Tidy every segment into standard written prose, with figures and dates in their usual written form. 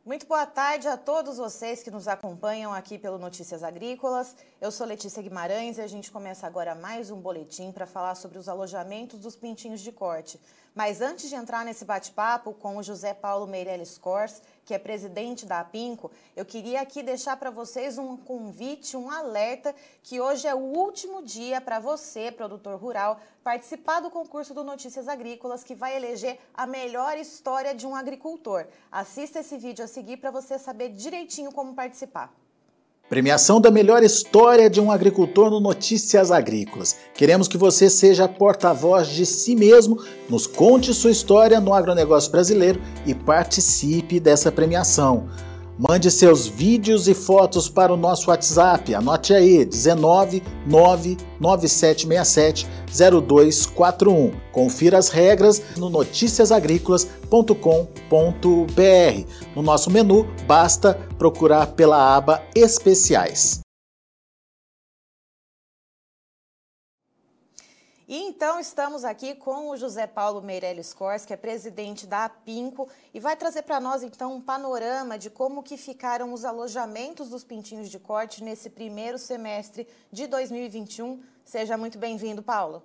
Muito boa tarde a todos vocês que nos acompanham aqui pelo Notícias Agrícolas. Eu sou Letícia Guimarães e a gente começa agora mais um boletim para falar sobre os alojamentos dos pintinhos de corte. Mas antes de entrar nesse bate-papo com o José Paulo Meirelles Cors, que é presidente da Apinco, eu queria aqui deixar para vocês um convite, um alerta, que hoje é o último dia para você, produtor rural, participar do concurso do Notícias Agrícolas, que vai eleger a melhor história de um agricultor. Assista esse vídeo a seguir para você saber direitinho como participar. Premiação da melhor história de um agricultor no Notícias Agrícolas. Queremos que você seja porta-voz de si mesmo, nos conte sua história no agronegócio brasileiro e participe dessa premiação. Mande seus vídeos e fotos para o nosso WhatsApp, anote aí, 19997670241. Confira as regras no noticiasagricolas.com.br. No nosso menu, basta procurar pela aba Especiais. E então estamos aqui com o José Paulo Meirelles Cors, que é presidente da Apinco, e vai trazer para nós então um panorama de como que ficaram os alojamentos dos pintinhos de corte nesse primeiro semestre de 2021. Seja muito bem-vindo, Paulo.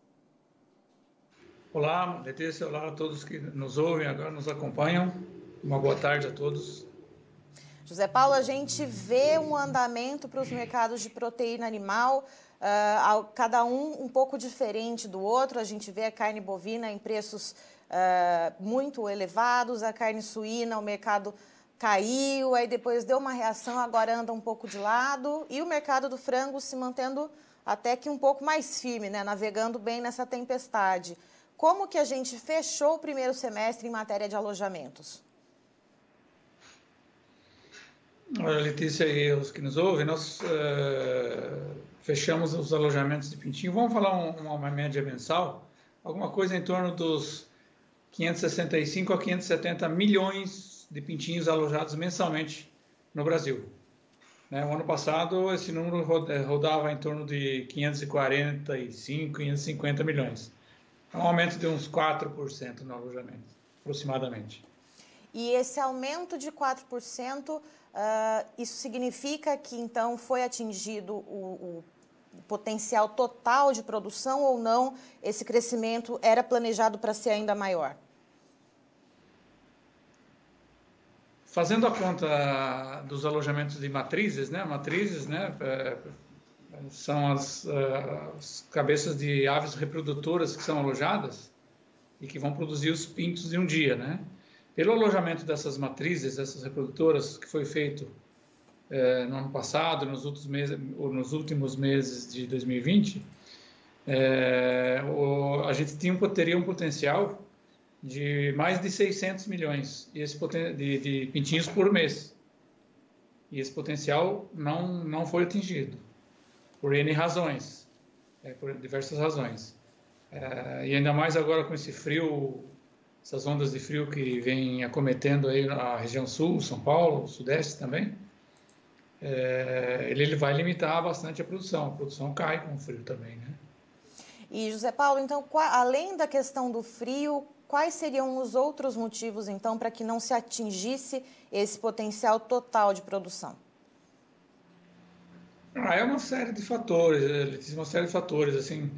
Olá, Letícia, olá a todos que nos ouvem agora, nos acompanham. Uma boa tarde a todos. José Paulo, a gente vê um andamento para os mercados de proteína animal, cada um pouco diferente do outro. A gente vê a carne bovina em preços muito elevados, a carne suína, o mercado caiu, aí depois deu uma reação, agora anda um pouco de lado, e o mercado do frango se mantendo até que um pouco mais firme, né, navegando bem nessa tempestade. Como que a gente fechou o primeiro semestre em matéria de alojamentos? Olha, Letícia e os que nos ouvem, nós fechamos os alojamentos de pintinho. Vamos falar uma média mensal, alguma coisa em torno dos 565 a 570 milhões de pintinhos alojados mensalmente no Brasil. Né? O ano passado, esse número rodava em torno de 545, 550 milhões. É um aumento de uns 4% no alojamento, aproximadamente. E esse aumento de 4%, isso significa que, então, foi atingido o potencial total de produção ou não? Esse crescimento era planejado para ser ainda maior? Fazendo a conta dos alojamentos de matrizes, né? São as cabeças de aves reprodutoras que são alojadas e que vão produzir os pintos de um dia, né? Pelo alojamento dessas matrizes, essas reprodutoras, que foi feito no ano passado, nos últimos meses de 2020, a gente teria um potencial de mais de 600 milhões de pintinhos por mês. E esse potencial não foi atingido, por N razões, por diversas razões. E ainda mais agora com esse frio, essas ondas de frio que vem acometendo aí a região sul, São Paulo, Sudeste também, ele vai limitar bastante a produção cai com o frio também, né? E, José Paulo, então, além da questão do frio, quais seriam os outros motivos, então, para que não se atingisse esse potencial total de produção? É uma série de fatores, assim,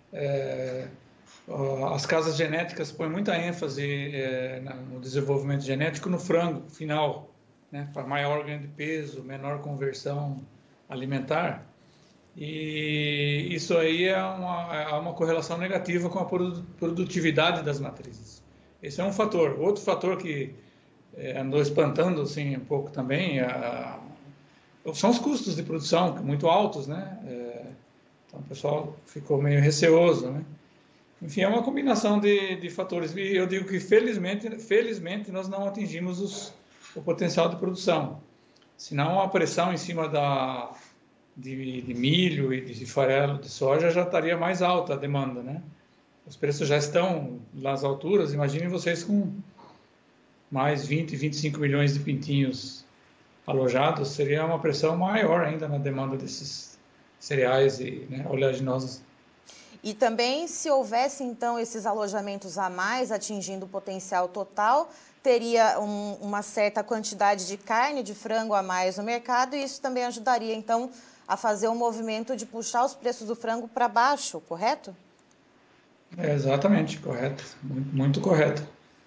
as casas genéticas põem muita ênfase no desenvolvimento genético no frango final, né, para maior ganho de peso, menor conversão alimentar, e isso aí é uma correlação negativa com a produtividade das matrizes. Esse é um fator. Outro fator que andou espantando assim, um pouco também são os custos de produção, muito altos, né? Então o pessoal ficou meio receoso, né? Enfim, é uma combinação de fatores. E eu digo que, felizmente nós não atingimos o potencial de produção. Senão, a pressão em cima de milho e de farelo de soja já estaria mais alta a demanda, né? Os preços já estão nas alturas. Imaginem vocês com mais 20, 25 milhões de pintinhos alojados, seria uma pressão maior ainda na demanda desses cereais e oleaginosas. E também, se houvesse, então, esses alojamentos a mais, atingindo o potencial total, teria uma certa quantidade de carne de frango a mais no mercado e isso também ajudaria, então, a fazer um movimento de puxar os preços do frango para baixo, correto? Exatamente, correto, muito, muito correto.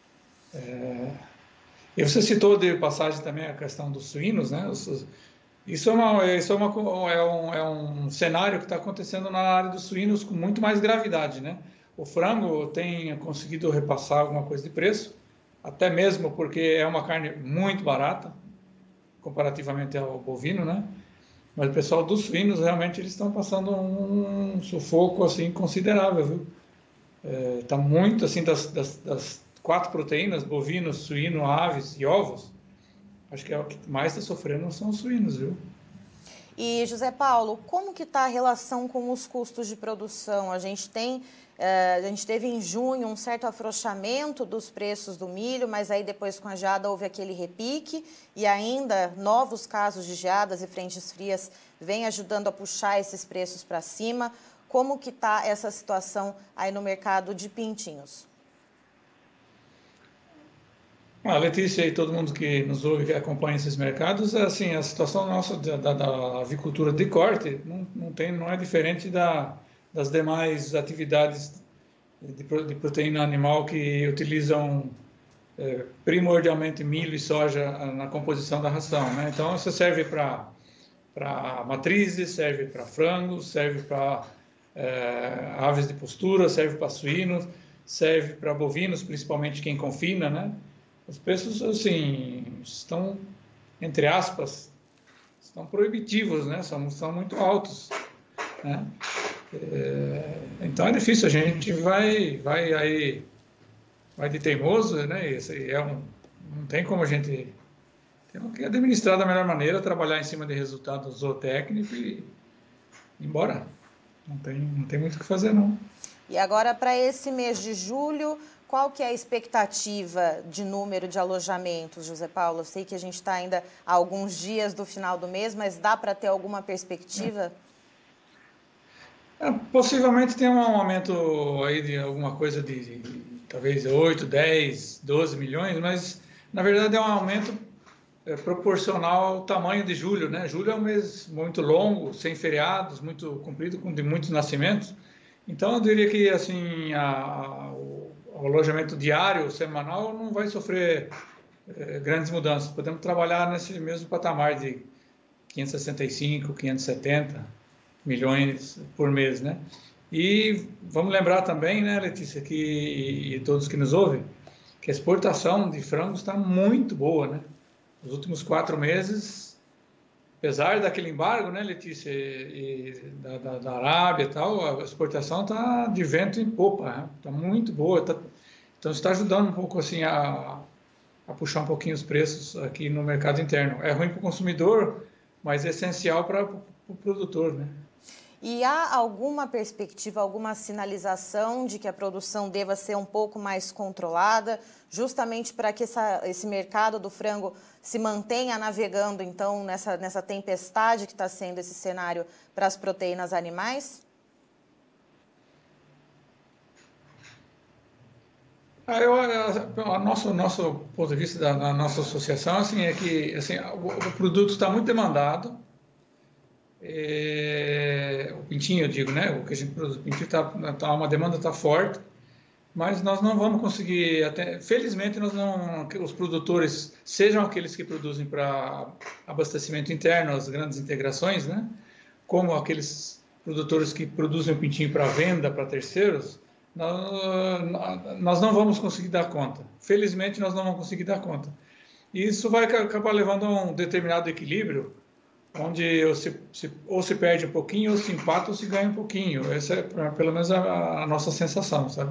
E você citou de passagem também a questão dos suínos, né? Isso é um cenário que está acontecendo na área dos suínos com muito mais gravidade, né? O frango tem conseguido repassar alguma coisa de preço, até mesmo porque é uma carne muito barata, comparativamente ao bovino, né? Mas o pessoal dos suínos, realmente, eles estão passando um sufoco, assim, considerável, viu? Tá muito, assim, das 4 proteínas, bovino, suíno, aves e ovos, acho que é o que mais está sofrendo são os suínos, viu? E, José Paulo, como que está a relação com os custos de produção? A gente teve em junho um certo afrouxamento dos preços do milho, mas aí depois com a geada houve aquele repique e ainda novos casos de geadas e frentes frias vêm ajudando a puxar esses preços para cima. Como que está essa situação aí no mercado de pintinhos? Letícia e todo mundo que nos ouve, que acompanha esses mercados, assim, a situação nossa da avicultura de corte não é diferente das demais atividades de proteína animal que utilizam primordialmente milho e soja na composição da ração, né? Então, isso serve para matrizes, serve para frangos, serve para aves de postura, serve para suínos, serve para bovinos, principalmente quem confina, né? Os preços, assim, estão, entre aspas, estão proibitivos, né? São muito altos, né? Então é difícil, a gente vai de teimoso, né? Não tem como a gente... Tem que administrar da melhor maneira, trabalhar em cima de resultados zootécnicos e ir embora. Não tem muito o que fazer, não. E agora, para esse mês de julho, qual que é a expectativa de número de alojamentos, José Paulo? Eu sei que a gente está ainda a alguns dias do final do mês, mas dá para ter alguma perspectiva? Possivelmente tem um aumento aí de alguma coisa de talvez 8, 10, 12 milhões, mas na verdade é um aumento proporcional ao tamanho de julho, né? Julho é um mês muito longo, sem feriados, muito comprido, de muitos nascimentos. Então eu diria que assim o alojamento diário, semanal, não vai sofrer grandes mudanças. Podemos trabalhar nesse mesmo patamar de 565, 570 milhões por mês, né? E vamos lembrar também, né, Letícia, e todos que nos ouvem, que a exportação de frangos está muito boa, né? Nos últimos 4 meses, apesar daquele embargo, né, Letícia, da Arábia e tal, a exportação está de vento em popa, né? Está muito boa, então está ajudando um pouco assim a puxar um pouquinho os preços aqui no mercado interno. É ruim para o consumidor, mas é essencial para o produtor, né? E há alguma perspectiva, alguma sinalização de que a produção deva ser um pouco mais controlada, justamente para que esse mercado do frango se mantenha navegando, então, nessa tempestade que está sendo esse cenário para as proteínas animais? Nosso ponto de vista da nossa associação assim, é que assim, o produto está muito demandado. O pintinho, eu digo, né? O que a gente produz, o pintinho uma demanda está forte, mas nós não vamos conseguir, felizmente os produtores, sejam aqueles que produzem para abastecimento interno, as grandes integrações, né? Como aqueles produtores que produzem o pintinho para venda para terceiros, nós não vamos conseguir dar conta. Felizmente nós não vamos conseguir dar conta. E isso vai acabar levando a um determinado equilíbrio, onde ou se perde um pouquinho, ou se empata, ou se ganha um pouquinho. Essa é, pelo menos, a nossa sensação, sabe?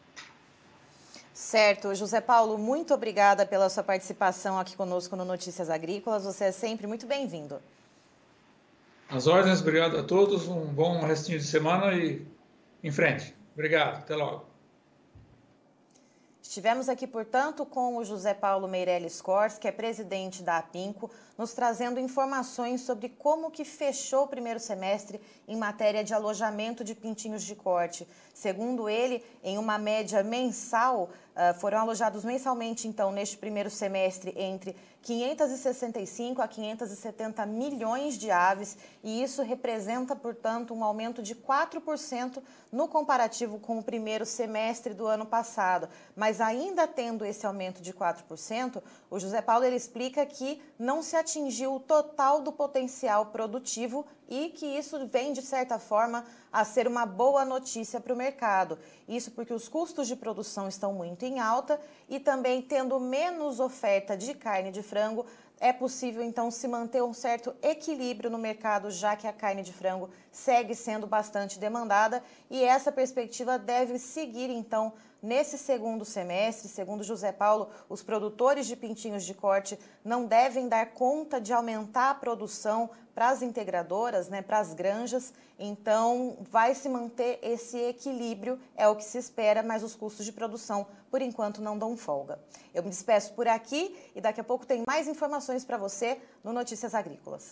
Certo. José Paulo, muito obrigada pela sua participação aqui conosco no Notícias Agrícolas. Você é sempre muito bem-vindo. As ordens, obrigado a todos. Um bom restinho de semana e em frente. Obrigado. Até logo. Estivemos aqui, portanto, com o José Paulo Meirelles Cors, que é presidente da Apinco, nos trazendo informações sobre como que fechou o primeiro semestre em matéria de alojamento de pintinhos de corte. Segundo ele, em uma média mensal, foram alojados mensalmente, então, neste primeiro semestre, entre 565 a 570 milhões de aves, e isso representa, portanto, um aumento de 4% no comparativo com o primeiro semestre do ano passado. Mas ainda tendo esse aumento de 4%, o José Paulo ele explica que não se atingiu o total do potencial produtivo e que isso vem, de certa forma, a ser uma boa notícia para o mercado. Isso porque os custos de produção estão muito em alta e também tendo menos oferta de carne de frango, é possível, então, se manter um certo equilíbrio no mercado, já que a carne de frango segue sendo bastante demandada e essa perspectiva deve seguir, então, nesse segundo semestre. Segundo José Paulo, os produtores de pintinhos de corte não devem dar conta de aumentar a produção para as integradoras, para as granjas, então vai se manter esse equilíbrio, é o que se espera, mas os custos de produção, por enquanto, não dão folga. Eu me despeço por aqui e daqui a pouco tem mais informações para você no Notícias Agrícolas.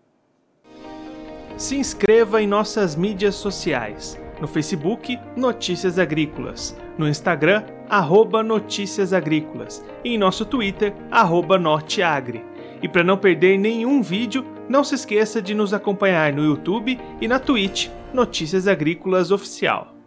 Se inscreva em nossas mídias sociais. No Facebook, Notícias Agrícolas. No Instagram, @Notícias Agrícolas. E em nosso Twitter, @Norteagri. E para não perder nenhum vídeo, não se esqueça de nos acompanhar no YouTube e na Twitch, Notícias Agrícolas Oficial.